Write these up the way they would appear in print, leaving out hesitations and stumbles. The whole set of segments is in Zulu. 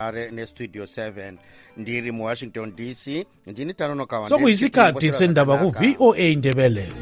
are ne-studio 7 ndiri mu-Washington DC ndini Tanonoka sokuyisikhathi sendaba ku-VOA Indebele.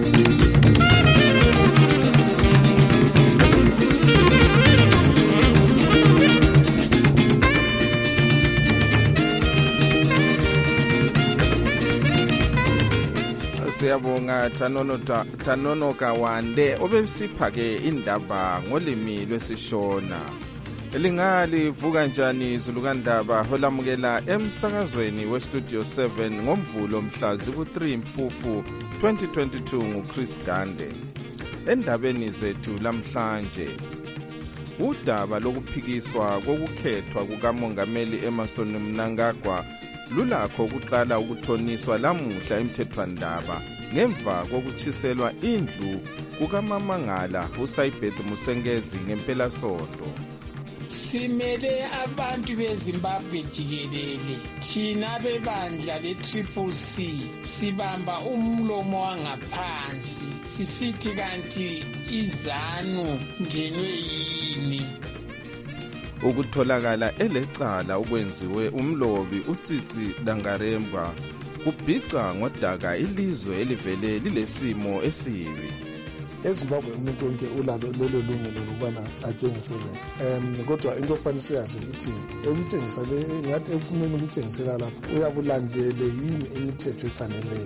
Siyabonga Tanonoka Wande obesiphake indaba ngolimi lwesishona. Lingalivuka njani Zulukandaba holamukela emsakazweni we-Studio 7 ngomvulo mhla ziku-3 Mfufu 2022 nguChris Gande. Endabeni zethu lamhlanje, udaba lokuphikiswa kokukhethwa kukamongameli Emmerson Mnangagwa lulakho ukuqala ukuthoniswa lamuhla emthethwandaba ngemva kokuchiselwa indlu kukaMamangala uSaibeth Musengezi ngempelasonto. Simele abantu beZimbabwe jikelele, thina bebandla le-CCC sibamba umlomo wangaphansi sisithi kanti izanu ngenwe yini. Ukutholakala elecala ukwenziwe umlobi uTsitsi Dangarembwa kubhica ngodaka ilizwe elivele lilesimo esibi. eZimbabwe umuntu wonke ulalo lelo lungelo lokubana atshengisele kodwa into ofanele siyazi ukuthi ekutshengisa le ngathi efuneni ukutshengisela lapho uyabulandele yini imithetho efaneleyo.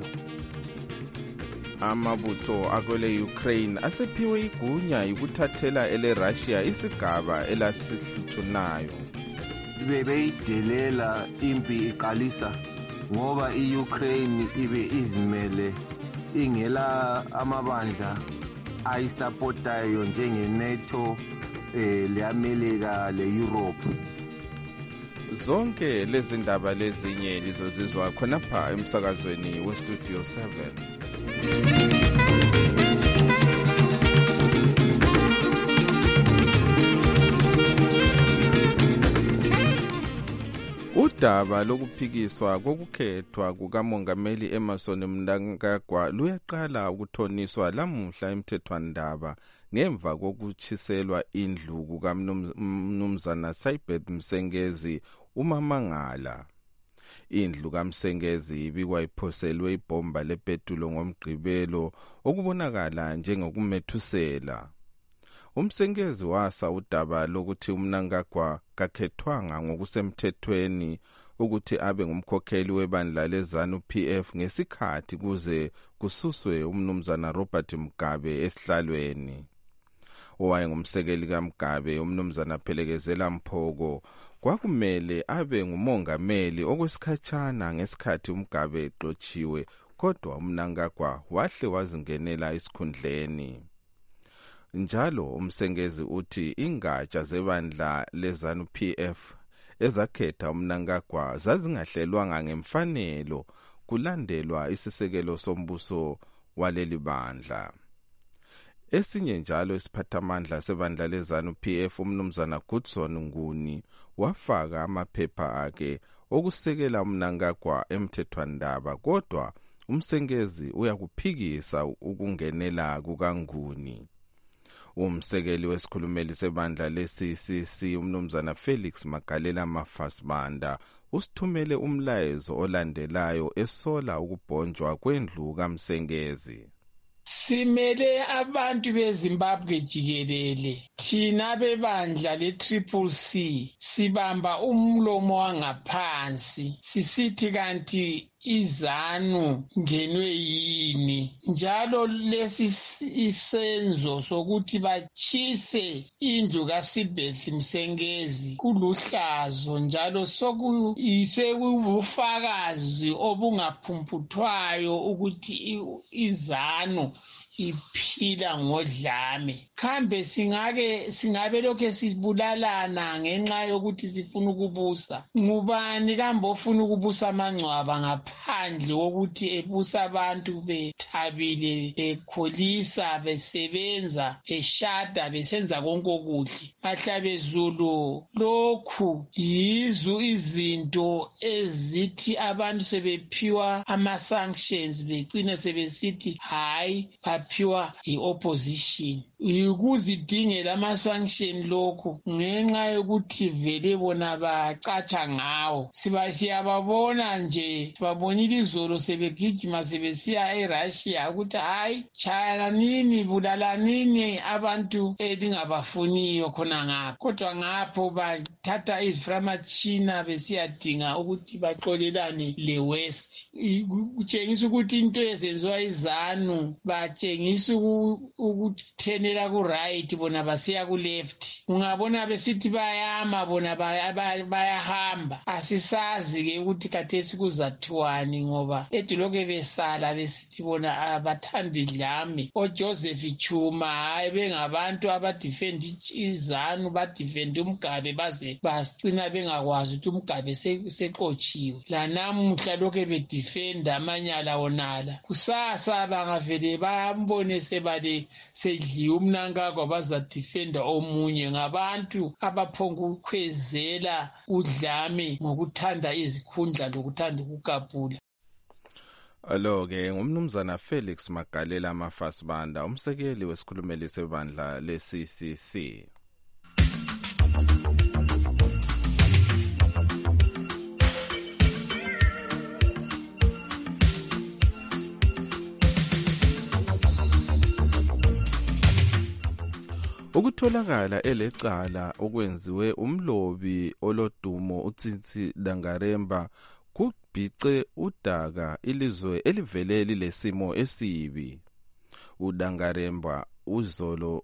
Amabutho akwele Ukraine asephiwe igunya yokuthathela ele-Russia isigaba elasihluthuna. Bebeyidelela impi iqalisa ngoba i-Ukraine ibe izimele ingela amabandla ayisapotayo njenge-NATO le-Amerika le-Europe. Zonke lezi ndaba lezinye lizozizwa khonapha emsakazweni we-Studio 7. Udaba lokuphikiswa kokukhethwa kukamongameli Emmerson Mnangagwa luyaqala ukuthoniswa lamuhla emthethwandaba ngemva kokuchiselwa indlu kukaMnumzana Saibeth Musengezi uMamangala. Indlu kaMsengezi ibikwa iphoselwe ibhomba lepetulo ngomgqibelo okubonakala njengokumethusela. Umsengezi wasa udaba lokuthi uMnangagwa kakhethwanga ngokusemthethweni ukuthi abe ngumkhokheli webandla leZANU-PF ngesikhathi kuze kususwe umnumzana Robert Mugabe esihlalweni. Owayengumsekeli kaMugabe umnumzana Phelekezela Mphoko kwakumele abe ngumongameli okwesikhatshana ngesikhathi uMugabe exotshiwe, kodwa uMnangagwa wahle wazingenela isikhundleni. Njalo umsengezi uthi ingatsha zebandla leZANU-PF ezakhetha uMnangagwa zazingahlelwanga ngemfanelo kulandelwa isisekelo sombuso waleli bandla. Esinye njalo isiphathamandla sebandla leZANU-PF umnumzana Goodson Nguni wafaka amaphepha akhe okusekela uMnangagwa emthethwandaba, kodwa umsengezi uyakuphikisa ukungenela kukaNguni. Umsekeli wesikhulumeli sebandla le-CCC umnumzana Felix Magalela Mafasibanda usithumele umlayezo olandelayo esola ukubhonjwa kwendlu kaMsengezi. Simele abantu beZimbabwe jikelele, thina bebandla le-CCC sibamba umlomo wangaphansi sisithi kanti izanu ngenwe yini. Njalo lesi isenzo sokuthi bachise indlu kaSaibeth Musengezi kuluhlazo, njalo sekubufakazi obungaphumputhwayo ukuthi izanu iphila ngodlame. Kambe singabe lokhe sibulalana ngenxa yokuthi sifuna ukubusa? Ngubani kambe ofuna ukubusa amangcwaba ngaphandle kokuthi ebusa abantu bethabile, bekholisa, besebenza, beshada, besenza konke okuhle? Mahlabezulu, lokhu yizo izinto ezithi abantu sebephiwa ama-sanctions becine sebesithi hayi baphiwa i-opposition. ukuzidingela ama-sanction lokhu ngenxa yokuthi vele bona bacatsha ngawo. Siyababona nje, sibabonile izolo sebegijima sebesiya eRussia ukuthi hayi tshayana nini, bulala nini abantu elingabafuniyo khona ngapho. Kodwa ngapho bathatha iziframatshina besiyadinga ukuthi baxolelane le-West. Kutshengisa ukuthi into ezenziwa izanu batshengisa ukuthenela ku-right, bona basiya ku-left. Ungabona besithi bayama, bona bayahamba. Asisazi-ke ukuthi khathesi kuzathiwani ngoba edilokhu besala besithi bona abathandi dlame. OJoseph Chuma hayi bengabantu abadifendi izanu, badifendi uMgabe baze basicina bengakwazi ukuthi uMgabe seqotshiwe. Lanamuhla lokhu bedifenda amanyala wonala. Kusasa bangavele bambone sebale sedliwe umnankagwa bazadifenda omunye. Ngabantu abaphonga ukukhwezela udlame ngokuthanda izikhundla lokuthanda ukukapula. Alo-ke ngumnumzana Felix Magalela Mafasibanda, umsekeli wesikhulumeli sebandla le-CCC. Ukutholakala elecala okwenziwe umlobi olodumo uTsitsi Dangaremba kubhice udaka ilizwe elivele lilesimo esibi. uDangaremba uzolo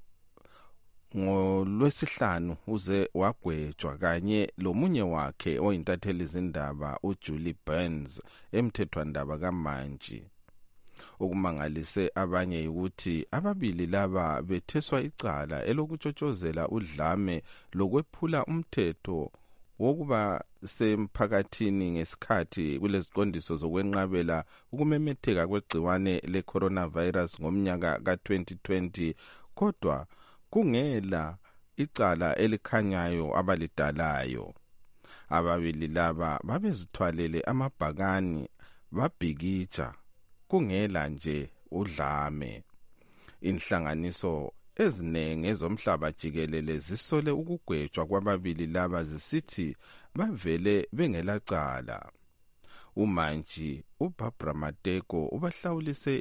ngolwesihlanu uze wagwetshwa kanye lomunye wakhe oyintatheli izindaba uJulie Burns emthethwandaba kaMantshi. Okumangalise abanye ukuthi ababili laba betheswa icala elokutshotshozela udlame lokwephula umthetho wokuba semphakathini ngesikhathi kuleziqondiso zokwenqabela ukumemetheka kwegciwane le-coronavirus ngomnyaka ka-2020, kodwa kungela icala elikhanyayo abalidalayo. Ababili laba babezithwalele amabhakani babhikitsha kungela nje udlame. Inhlanganiso ezinenge ezomhlaba jikelele zisole ukugwetshwa kwababili laba zisithi bavele bengelacala. uMantshi uBarbara Mateko ubahlawulise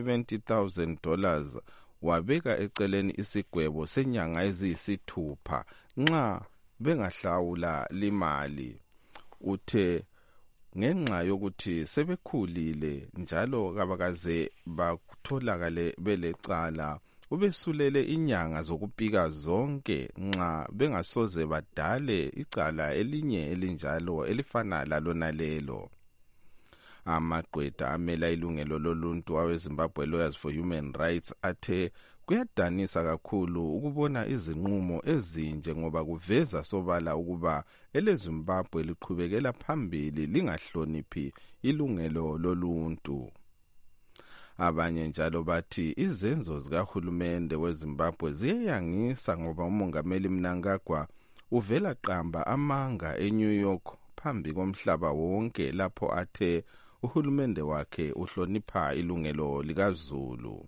$70,000 wabeka eceleni isigwebo senyanga eziyisithupha nxa bengahlawula limali. Uthe ngenxa yokuthi sebekhulile njalo kabakaze batholakale belecala, ubesulele inyanga zokupika zonke nxa bengasoze badale icala elinye elinjalo elifana lalona lelo. Amagqwetha amela ilungelo loluntu aweZimbabwe Lawyers for Human Rights athe kuyadanisa kakhulu ukubona izinqumo ezinje ngoba kuveza sobala ukuba eleZimbabwe liqhubekela phambili lingahloniphi ilungelo loluntu. Abanye njalo bathi izenzo zikahulumende weZimbabwe ziyayangisa ngoba umongameli Mnangagwa uvela qamba amanga eNew York phambi komhlaba wonke lapho athe uhulumende wakhe uhlonipha ilungelo likaZulu.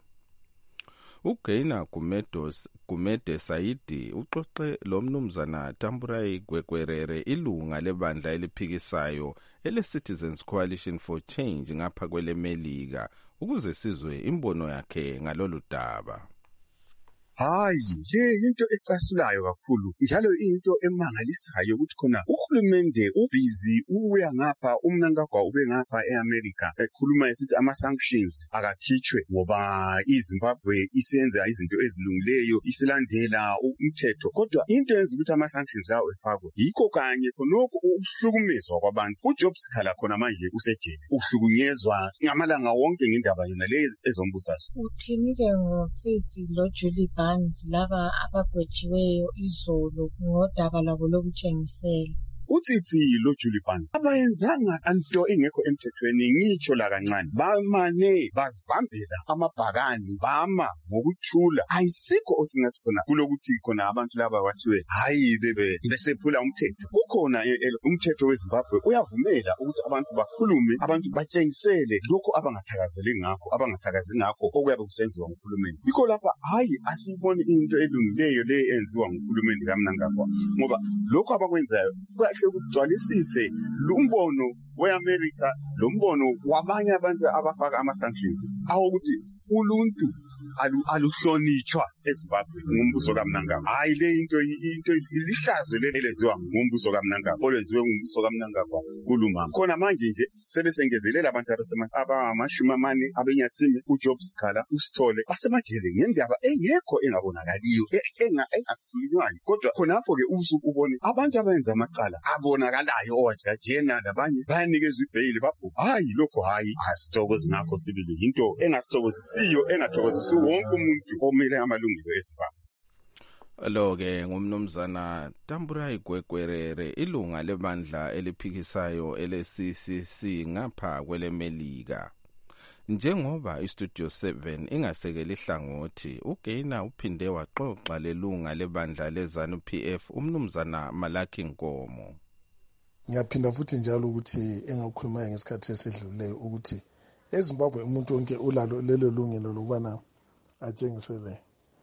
uGaina Gumede Saidi uxoxe lomnumzana Tamburai Gwekwerere, ilunga lebandla eliphikisayo ele-Citizens Coalition for Change ngapha kweleMelika, ukuze sizwe imbono yakhe ngalolu daba. Hayi, le into ecasulayo kakhulu njalo into emangalisayo ukuthi khona uhulumende ubhizi uya ngapha, uMnangagwa ube ngapha eAmerica ekhuluma esithi ama-sanctions akakhitshwe ngoba iZimbabwe isenza izinto ezilungileyo, isilandela umthetho. Kodwa into yenza ukuthi ama-sanctions lawo efakwe yikho kanye khonokho ukuhlukumezwa kwabantu. uJob Sikhala khona manje usejele, uhlukunyezwa ngamalanga wonke ngendaba yona lezi ezombusazwe. Uthini-ke ngoTsitsi loJulie Burns laba abagwetshiweyo izolo ngodaba labo lokutshengisela? utsitsi lo Julie Pants abayenzanga into engekho emthethweni ngitsho la kancane bamane bazibambela amabhakani bama ngokuthula ayisikho osingathi khona kulokuthi khona abantu laba bathiwe hayi besephula umthetho kukhona umthetho weZimbabwe uyavumela ukuthi abantu bakhulume abantu batshengisele lokho abangathakazi ngakho okuyabe kusenziwa nguhulumeni yikho lapha hayi asiboni into elungileyo le enziwa nguhulumeni kaMnangagwa ngoba lokho abakwenzayo kahle ukugcwalisise lumbono weAmerica lombono wabanye abantu abafaka ama-sanctions awokuthi uluntu aluhlonitshwa eZimbabwe ngumbuso kaMnangagwa hayi le into ilihlazo lenziwa ngumbuso kaMnangagwa olenziwe ngumbuso kaMnangagwa kuluma khona manje nje sebesengezelela abantu abamashumamane abenyathini uJob Sikhala uSithole basemajele ngendaba engekho engabonakaliyo engakhulunywayo kodwa khonapho ke ubusuku ubone abantu abenza amacala abonakalayo owajajena labanye bayanikezwa ibail bapho hayi lokho hayi asithokozi ngakho sibili into engasithokozisiyo engathokozisi wonke umuntu omele amalungelo eZimbabwe. Lo-ke ngumnumzana Tamburai Gwegwerere ilunga lebandla eliphikisayo ele-CCC ngapha kweleMelika. Njengoba iStudio 7 ingasekeli hlangothi uGainer uphinde waxoxa lelunga lebandla leZANU-PF umnumzana Malaki Nkomo. Ngiyaphinda futhi njalo ukuthi engakhuluma ngesikhathi esedluleyo ukuthi eZimbabwe umuntu wonke ulalo lelo lungelo lokubana atshengisele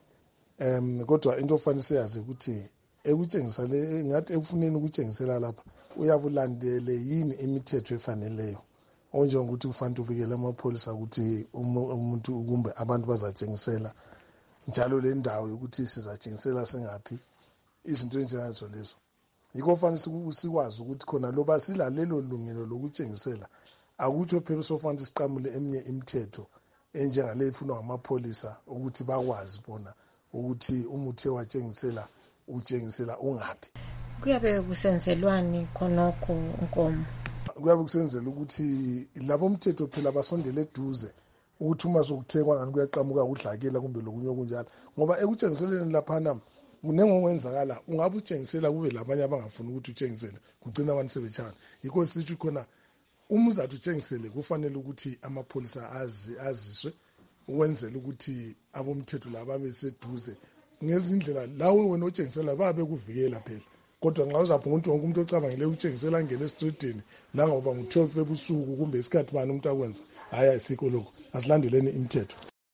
kodwa into ofanele siyazi ukuthi ekutshengisa le ngathi ekufuneni ukutshengisela lapha uyabulandele yini imithetho efaneleyo onjengokuthi kufanele uvikele amapholisa ukuthi umuntu kumbe abantu bazatshengisela njalo le ndawo yokuthi sizatshengisela singaphi izinto enjengazo lezo yikho fanele sikwazi ukuthi khona loba silalelo lungelo lokutshengisela akutsho phela sofanele siqamule eminye imithetho enjengale ifunwa ngamapholisa ukuthi bakwazi bona ukuthi umuthi watshengisela utshengisela ungaphi kuyabe kusenzelwani khonokho Nkomo kuyabe kusenzela ukuthi labo umthetho phela basondele eduze ukuthi uma sokuthekwa ngani kuyaqhamuka udlakela kumbe lokunye okunjalo ngoba ekutshengiseleni laphana kunengongwenzakala ungabe utshengisela kube labanye abangafuni ukuthi utshengisele kugcina abantu sebetshana yikho sithi khona umuzathu utshengisele kufanele ukuthi amapholisa aziswe ukwenzela ukuthi abomthetho laba beseduze ngezindlela lawe wena otshengisela babe kuvikela phela kodwa nxa uzapho umuntu wonke umuntu ocabangele utshengisela angene eStreetini la ngoba ngo12 ebusuku kumbe isikhathi bani umuntu akwenza hayi asikho lokho asilandeleni imithetho.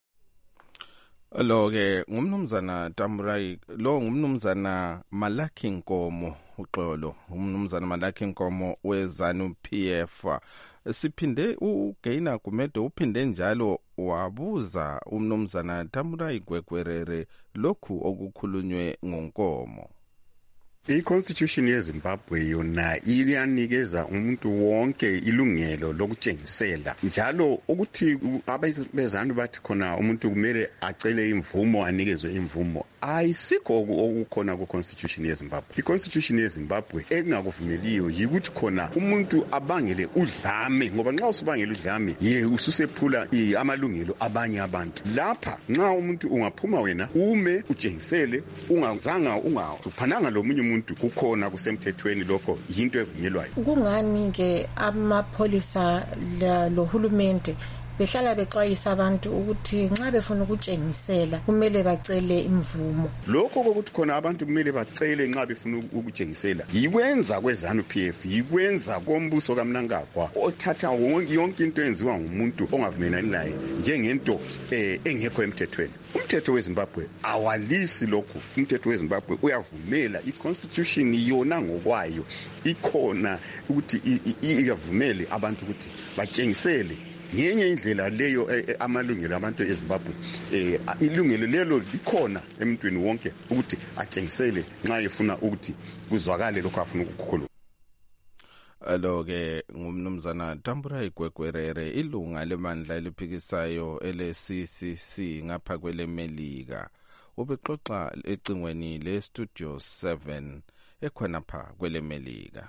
Lo-ke ngumnumzana Tamburai lo ngumnumzana Malaki Nkomo uxolo umnumzana Malaki Nkomo weZANU-PF. Siphinde uGainer Gumede uphinde njalo wabuza umnumzana Tamburai Gwegwerere lokhu okukhulunywe ngoNkomo. I-Constitution yeZimbabwe yona iyanikeza umuntu wonke ilungelo lokutshengisela njalo ukuthi abezanu bathi khona umuntu kumele acele imvumo anikezwe imvumo ayisikho okukhona ku-Constitution yeZimbabwe. I-Constitution yeZimbabwe engakuvumeliyo yikuthi khona umuntu abangele udlame ngoba nxa usubangela udlame ususephula amalungelo abanye abantu. Lapha nxa umuntu ungaphuma wena ume utshengisele ungazanga ungaphananga lomunye umuntu kukhona kusemthethweni lokho yinto evunyelwayo. Kungani ke amapholisa lohulumende behlala bexwayisa abantu ukuthi nxa befuna ukutshengisela kumele bacele imvumo? Lokho kokuthi khona abantu kumele bacele nxa befuna ukutshengisela yikwenza kweZANU-PF yikwenza kombuso kaMnangagwa othatha yonke into enziwa ngumuntu ongavumelani naye njengento engekho emthethweni. Umthetho weZimbabwe awalisi lokho. Umthetho weZimbabwe uyavumela i-Constitution yona ngokwayo ikhona ukuthi iyavumele abantu ukuthi batshengisele ngenye indlela leyo amalungelo abantu eZimbabwe ilungelo lelo likhona emntwini wonke ukuthi atshengisele nxa efuna ukuthi kuzwakale lokho afuna ukukhuluma. Lo-ke ngumnumzana Tamburai Gwegwerere ilunga lebandla eliphikisayo ele-CCC ngapha kweleMelika ubexoxa ecingweni leStudio 7 ekhonapha kweleMelika.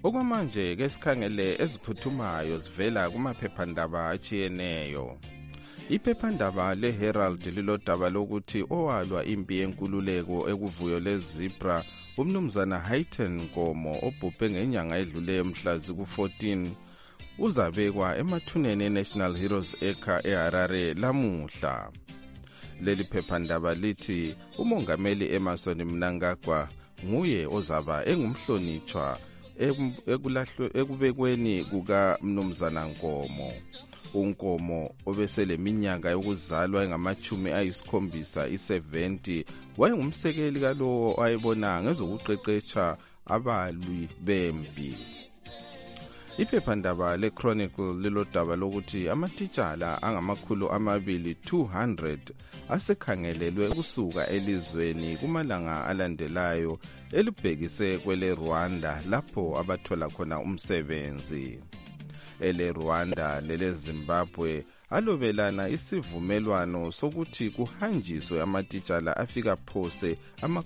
Okwamanje ke sikhangele eziphuthumayo zivela kumaphephandaba atshiyeneyo. Iphephandaba leHerald lilodaba lokuthi owalwa impi yenkululeko ekuvuyo lezibra umnumzana Hayten Nkomo obhubhe ngenyanga edluleyo mhla ziku-14 uzabekwa emathuneni eNational Heroes Acre eHarare lamuhla. Leli phephandaba lithi umongameli Emmerson Mnangagwa nguye ozaba engumhlonitshwa ekubekweni kukaMnumzana Nkomo. uNkomo obeseleminyaka yokuzalwa engamachumi ayisikhombisa i-70 wayengumsekeli kalowo ayebona ngezokuqeqesha abalwi bempi. Iphephandaba le-Chronicle lilodaba lokuthi amatitshala angama200 asekhangelelwe ukusuka elizweni kumalanga alandelayo elibhekise kwele Rwanda lapho abathola khona umsebenzi. Ele Rwanda lele Zimbabwe alobelana isivumelwano sokuthi kuhanjiswe amatitshala afika phose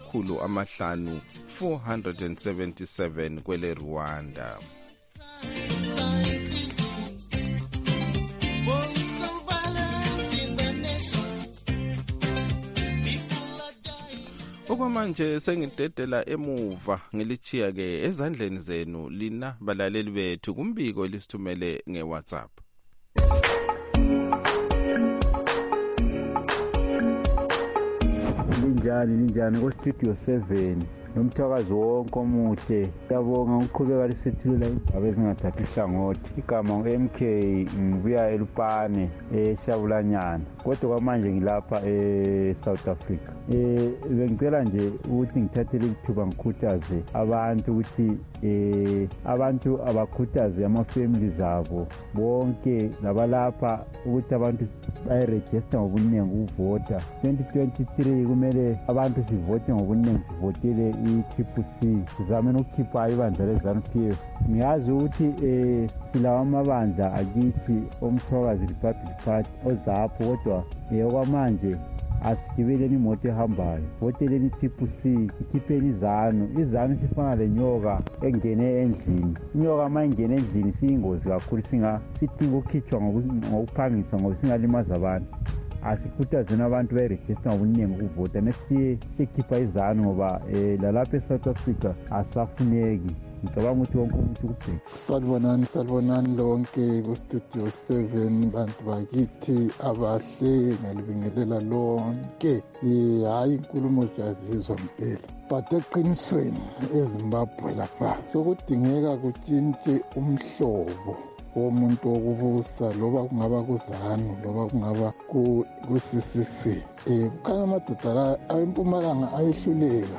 477 kwele Rwanda. Okwamanje sengidedela emuva ngilichiya ke ezandleni zenu lina balaleli bethu kumbiko lisithumele ngeWhatsApp. Linjani ku Studio 7 nomthakazi wonke omuhle. Siyabonga ukuqhubeka lisethulula indaba ezingathathi ihlangothi. Igama ngu-MK ngibuya eLupane eShabulanyana kodwa kwamanje ngilapha eSouth Africa. Bengicela nje ukuthi ngithathele ithuba ngikhuthaze abantu ukuthi abantu abakhuthaze ama-families abo bonke labalapha ukuthi abantu bayiregister ngobuningi ukuvota. 2023 kumele abantu sivote ngobuningi, sivotele i-TPC, sizame nokukhipha ibandla le-ZANU-PF. Ngiyazi ukuthi silawa amabandla akithi omthokazi Republic Party ozapho kodwa okwamanje asigibeleni imoto ehambayo, voteleni i-TPC, ikhipheni izanu sifana lenyoka engene endlini. Inyoka ma ingene endlini siyingozi kakhulu, sidinga ukukhitshwa ngokuphangisa ngoba singalimaza abantu. Asikhuthazeni abantu bayiregister ngobuningi ukuvota nesiye sikhipha izanu ngoba lalapha eSouth Africa asafuneki. Ngicabanga ukuthi wonke umuntu kubheka. Salibonani lonke ku Studio 7 bantu bakithi abahle ngalibingelela lonke. Hayi inkulumo siyazizwa mpela, but eqinisweni eZimbabwe lapha sokudingeka kutshintshe umhlobo womuntu wokubusa, loba kungaba kuZANU loba kungaba ku-CCC. Kukhanya amadoda la ayiMpumalanga ayehluleka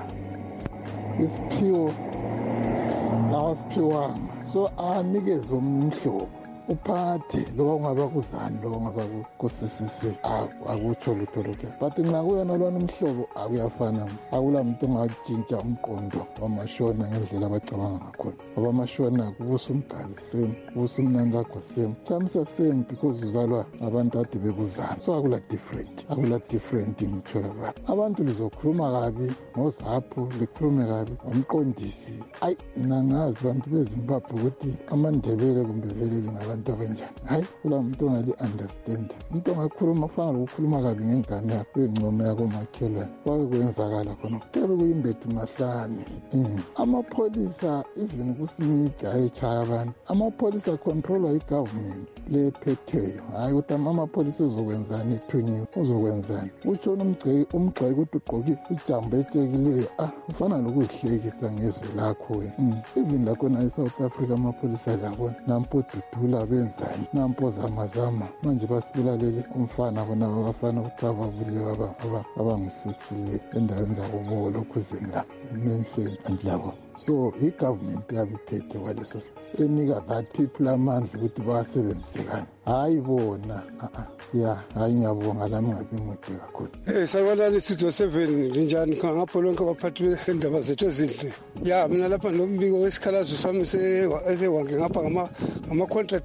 isiphiwo awasiphiwanga, so anikeze umhlobo uphathe loba kungaba kuZANU loba kungaba ku-CCC, akutsho lutho lokho. But nxa kuyona lwana umhlobo akuyafana, akula muntu ongatshintsha umqondo wamashona ngendlela abacabanga ngakhona. Ngoba amashona kubusa uMbhali same, kubusa uMnangagwa same, chamisa same because uzalwa abantu ade bekuZANU. So akula different ngitsho lapha. Abantu lizokhuluma kabi ngozapho, likhulume kabi ngomqondisi. Ayi mina ngazi abantu beZimbabwe ukuthi amaNdebele kumbe vele abantu abanjani. Hayi kula muntu ongali-understand. Umuntu ongakhuluma kufana lokukhuluma kabi ngengane yakho, ingcomo yakho makhelwane. Kwake kwenzakala khona kuyabe kuyimbethu mahlane. Amapholisa even kuSmith ayetshaya abantu. Amapholisa controlwa yi-government lephetheyo. Hayi ukuthi amapholisa uzokwenzani ethunyiwe, uzokwenzani. Utshona umgxeki ukuthi ugqoke ijambo etshekileyo. Ufana lokuzihlekisa ngezwe lakho wena. Even lakhona eSouth Africa amapholisa labona nampo dudula benzani, nampo zamazama. Manje basibulalele umfana bona abafana ukuthi ababulewe abangu-6 endaweni zabo lokhu zenda emenfeni andlabo. So i-government yabiphethe kwaleso enika that people amandla ukuthi bawasebenzise kanye, hayi bona. Hayi ngiyabonga lami ngabe mude kakhulu. Sawalani Studio 7 linjani ngapho lonke abaphathi bendaba zethu ezinhle. Mina lapha nombiko wesikhalazo sami esewange ngapha ngama-contract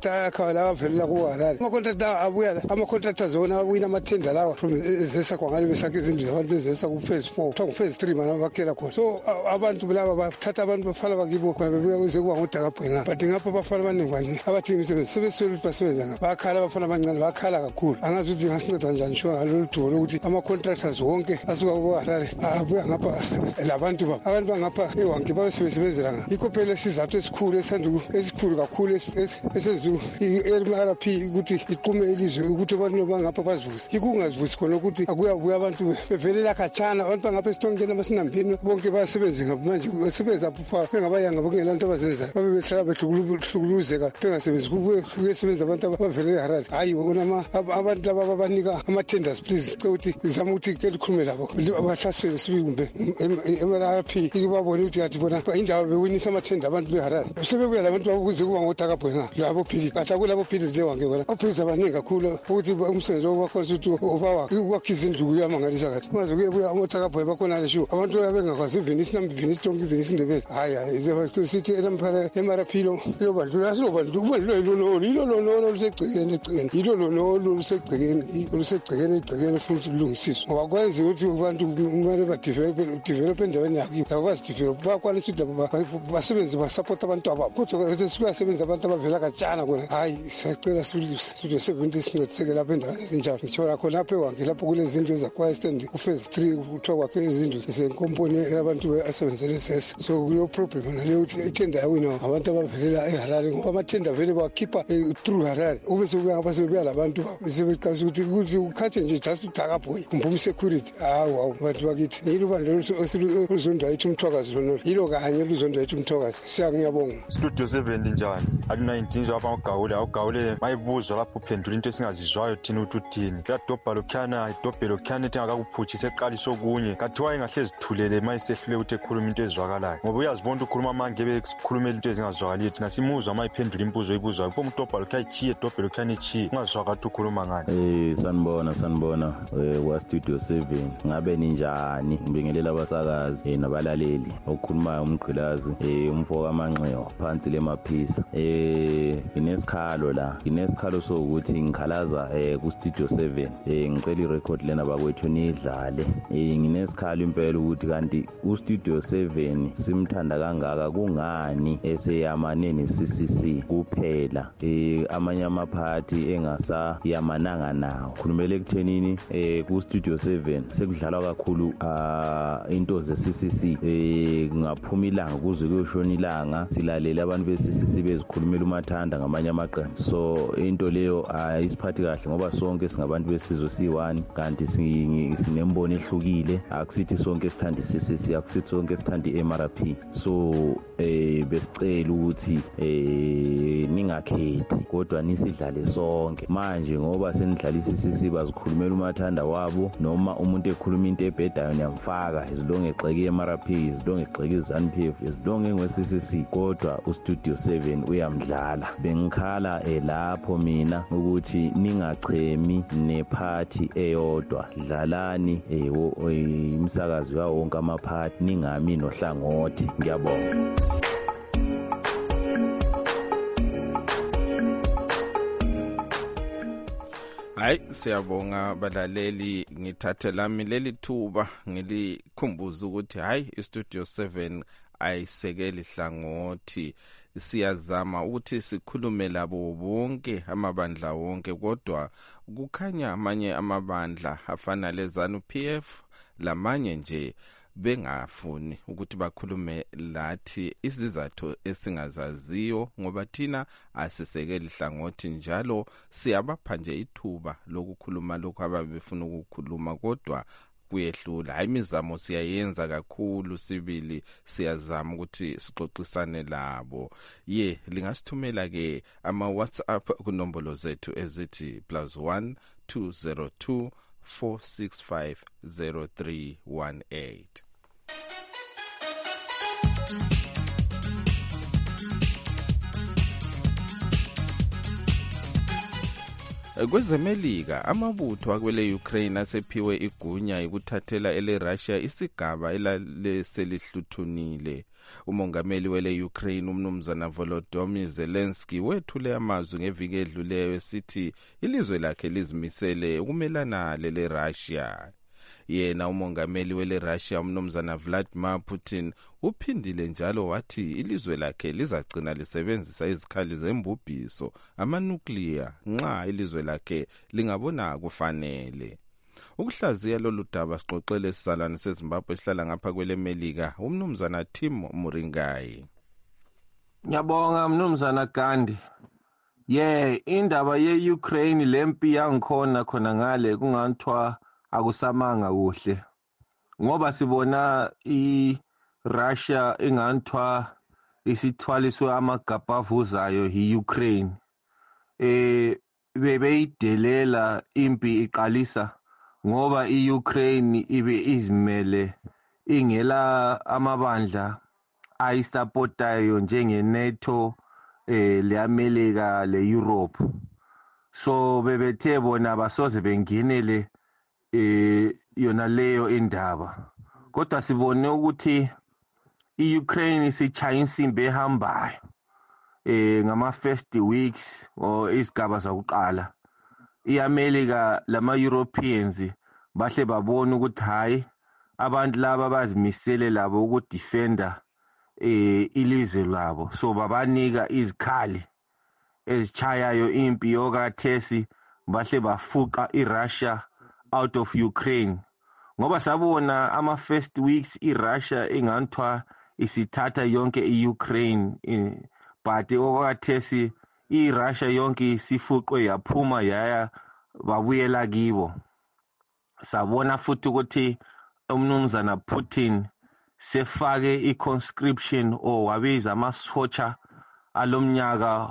ayakhaya lawa avelela kuHarare ama-contractor abuya ama-contractors wona awina amathenda lawa from ezesa kwangale besakhe izindlu zabantu bezesa ku-phase 4 kuthiwa ngu-phase 3 mana bakhela khona so abantu laba bathatha abantu bafala bakibo bebuya kuze kuba ngodakabhwenga but ngapha abafana abaningi baningi abadinga imisebenzi sebeswele ukuthi basebenza ngapha bayakhala abafana abancane bayakhala kakhulu angazi ukuthi ngasinceda njani sho ngalolu dumo lokuthi ama-contractors wonke asuka kuHarare abuya ngapha labantu babo abantu bangapha ewange babesebenzela ngapha yikho phela isizathu esikhulu kakhulu esenziwa i-RP ukuthi iqume ilizwe ukuthi abantu bangapha bazivuze yikho ungazivuzi khona ukuthi akuyabuya abantu bevelela khatshana abantu bangapha esitongeni abasinambini bonke basebenze ngapha manje basebenza bengabayanga bengelanto abazenzayo babe behlala behlukuluzeka bengasebenzi kuyesebenza abantu abavelela eHarare hayi wona abantu laba babanika ama-tenders please cela ukuthi ngizama ukuthi ke likhulume labo abahlasele sibumbe MRP ikubabone ukuthi yathi bona indawo bewinisa amathenda abantu beHarare sebebuya labantu babuze kuba ngodakabhwenga labo phili kathi akulabo phili nje wange bona ophiliza abaningi kakhulu ukuthi umsebenzi wakhosa ukuthi ukwakha izindlu kuyamangalisa kathi ungaze kuyebuya amothakabhwe bakhona lesho abantu bengakwazi ivinisi tonke ivinisi indebele hayi sithi MRP lo bandlula silobandlula yilo lono lusegcekeni egcekeni futhi kulungisiswa ngoba kwenza ukuthi abantu kumele badevelop endaweni yakibo labo bazidevelop bakwanisa ukuthi basebenzi basapota abantu ababo kodwa sikuyasebenza abantu abavela katshana kona hayi siyacela studio 70 sincediseke lapho endaweni ezinjalo ngithola khona lapho ewange lapho kulezindlu ezakwayo stand ku-phase 3 kuthiwa kwakhe izindlu zenkomponi abantu asebenzele esesa so kuyo problem naleyo ukuthi ithenda yawina abantu abavelela eHarare ngoba amathenda vele bawakhipha through Harare ube sebebuya labantu sebeqasa ukuthi ukhathe nje just uDakabhoyi kumbe security hawu bantu bakithi yilo bandlo oluzonda ethi umthwakazi lona yilo kanye oluzonda ethi umthwakazi ngiyabonga studio 7 njani aku19 nje apha ugawule mayibuzwa lapho uphendula into esingazizwayo thina ukuthi uthini uyadobha lokhana idobhe lokhana ethi ngakakuphutshisa eqalisa okunye kathi wayengahlezi thulele mayisehlule ukuthi ekhuluma into ezwakalayo ngoba uyazibona ukukhuluma mange bekukhulumela into ezingazwakaliyo thina simuzwa mayiphendula imbuzo oyibuzwayo pho umdobha lokha ichiye idobhe lokhana ichiye ungazwaka ukuthi ukhuluma ngani sanibona wa studio 7 ngabe ninjani ngibingelela abasakazi nabalaleli okukhulumayo umgqilazi umfoka amanxewa phansi lemaphisa nginesikhalo sokuthi ngikhalaza ku studio 7 ngicela irecord lena bakwethu nidlale nginesikhalo impela ukuthi kanti u studio 7 simthanda kangaka kungani eseyamane ne-CCC kuphela amanye amaphathi engasayamananga nawo khulumele ekuthenini ku studio 7 sekudlalwa kakhulu into ze-CCC kungaphuma ilanga kuze kuyoshona ilanga silalele abantu be-CCC bezikhulumela umathanda ngamanye amaqembu so into leyo ayisiphathi kahle ngoba sonke singabantu besizwe siyi-1 kanti sinembono ehlukile akusithi sonke sithanda i-CCC akusithi sonke sithanda i-MRP so besicela ukuthi ningakhethi kodwa nisidlale sonke manje ngoba senidlala i-CCC bazikhulumela umathanda wabo noma umuntu ekhuluma into ebhedayo niyamfaka izilonge egxeke i-MRP izilonge egxeke i-ZANU-PF izilonge engwe-CCC kodwa ustudio 7 uyamdlala bengikhala lapho mina ukuthi ningachemi nephathi eyodwa dlalani imsakazi yawo wonke amaphathi ningami nohlangothi ngiyabonga Hayi siyabonga balaleli ngithathe lami leli thuba ngilikhumbuza ukuthi hayi istudio 7 ayisekeli hlangothi siyazama ukuthi sikhulume labo bonke amabandla wonke kodwa kukhanya amanye amabandla afana leZANU-PF lamanye nje bengafuni ukuthi bakhulume lathi izizathu esingazaziyo ngoba thina asisekeli hlangothi njalo siyabapha nje ithuba lokukhuluma lokho ababefuna ukukhuluma kodwa kuyehlula hayi imizamo siyayenza kakhulu sibili siyazama ukuthi sixoxisane labo lingasithumela ke ama WhatsApp kunombolo zethu ezithi +1 202 465 0318 Kwezemelika amabutho akwele Ukraine asephiwe igunya ukuthathela ele Russia isigaba elaleselihlutshunile. Umongameli wele Ukraine umnumzana Volodymyr Zelensky wethule amazwi ngeviki edluleyo esithi ilizwe lakhe lizimisele ukumelana lele Russia. Yena umongameli wele Russia umnumzana Vladimir Putin uphindile njalo wathi ilizwe lakhe lizagcina lisebenzisa izikhali zembubhiso ama-nuclear nxa ilizwe lakhe lingabona kufanele. Ukuhlaziya lolu daba sixoxele isisalane seZimbabwe esihlala ngapha kwele Melika umnumzana Tim Muringai. Ngiyabonga mnumzana Gandhi. Indaba ye-Ukraine lempi yangikhona khona ngale kungathiwa akusamanga kuhle ngoba sibona i-Russia inganthiwa isithwaliswe amagabha avuzayo i-Ukraine. Bebeyidelela impi iqalisa ngoba i-Ukraine ibe izimele ingela amabandla ayisupportayo njenge-NATO, le-America, le-Europe. So bebethe bona basoze bengenele yona leyo indaba. Kodwa sibone ukuthi i-Ukraine isichaya insimbi ehambayo ngama first weeks or isigaba zakuqala. I-America lama-Europeans bahle babona ukuthi hayi abantu laba bazimisele labo ukudefenda ilizwe labo, so babanika izikhali ezichayayo impi yokathesi bahle bafuqa i-Russia out of Ukraine. Ngoba sabona ama first weeks i-Russia inganthiwa isithatha yonke i-Ukraine, but okathesi i-Russia yonke isifuqwe yaphuma yaya babuyela kibo. Sabona futhi ukuthi umnumzana Putin sefake i-conscription wabiza amasotsha alomnyaka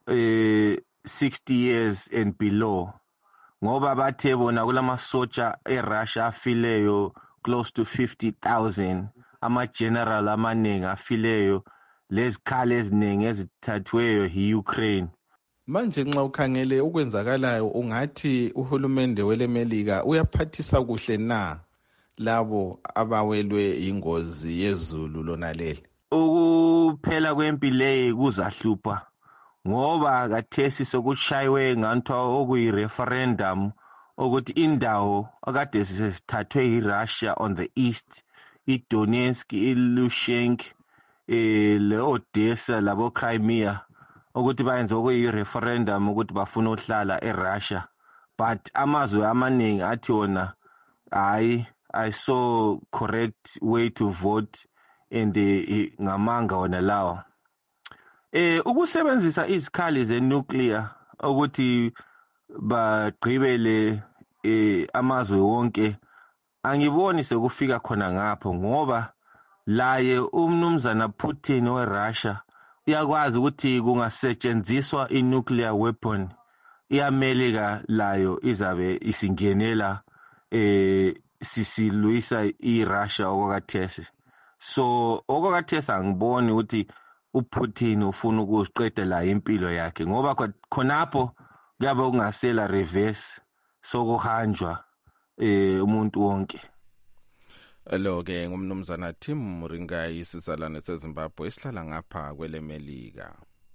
60 years and below. Ngoba bathe bona kulamasotsha eRussia afileyo close to 50,000, ama-general amaningi afileyo, lezikhali eziningi ezithathweyo yi-Ukraine. Manje nxa ukhangele ukwenzakalayo ungathi uhulumende wele Melika uyaphathisa kuhle na labo abawelwe ingozi yezulu lona leli? Ukuphela kwempi leyi kuzahlupha ngoba kathesi sokushaywe nganthiwa okuyi-referendum ukuthi indawo akade sesithathwe yi-Russia on the east, i-Donetsk, i-Luhansk, le-Odessa labo-Crimea, ukuthi bayenze okuyi-referendum ukuthi bafuna ukuhlala eRussia. But amazwe amaningi athi wona hayi, I saw correct way to vote and ngamanga wona lawa. Ukusebenzisa izikhali ze-nuclear ukuthi bagqibele amazwe wonke angiboni sekufika khona ngapho ngoba laye umnumzana Putin weRussia uyakwazi ukuthi kungasetshenziswa i-nuclear weapon, i-America layo izabe isingenela sisilwisa i-Russia okwakathesi. So okwakathesi angiboni ukuthi uPutin ufuna ukuziqeda la impilo yakhe ngoba khonapho kuyabe kungasela reverse sokuhanjwa umuntu wonke. Lo-ke ngumnumzana Tim Muringai, isisalane seZimbabwe esihlala ngapha kwele Melika.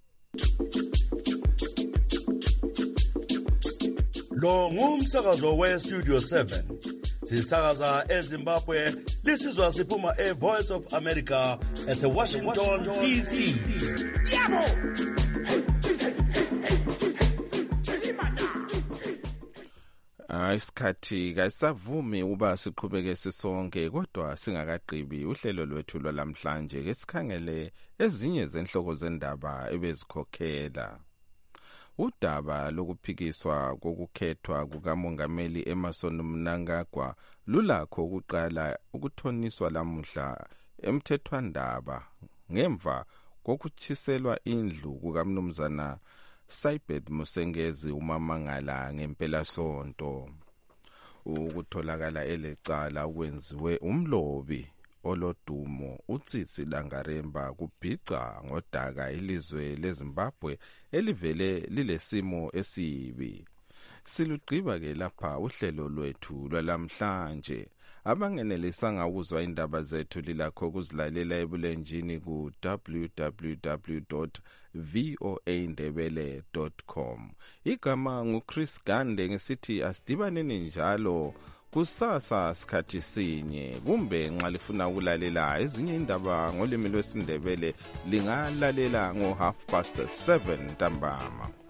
Lo ngumsakazo we-Studio 7. Sisakaza eZimbabwe, lisizwa siphuma e-Voice of America ese-Washington, D.C. Yabo! Isikhathi kasavumi uba siqhubeke sisonke kodwa singakaqhibi uhlelo lwethu lwalamhlanje ke sikhangele ezinye zenhloko zendaba ebezikhokhela. Udaba lokuphikiswa kokukhethwa kukamongameli Emmerson Mnangagwa lulakho ukuqala ukuthoniswa lamuhla emthethwandaba ngemva kokutshiselwa indlu kukamnumzana Saibet Musengezi umamangala ngempela sonto. Ukutholakala elecala ukwenziwe umlobi olodumo uTsitsi Dangaremba kubhica ngodaka ilizwe leZimbabwe elivele lilesimo esibi. Silugqiba-ke lapha uhlelo lwethu lwalamhlanje. Abangenelisanga ukuzwa indaba zethu lilakho ukuzilalela ebulenjini ku www.voaindebele.com. Igama nguChris Gande ngesithi asidibaneni njalo kusasa sikhathi sinye, kumbe nxa lifuna ukulalela ezinye indaba ngolimi lwesiNdebele lingalalela ngo 7:30 ntambama.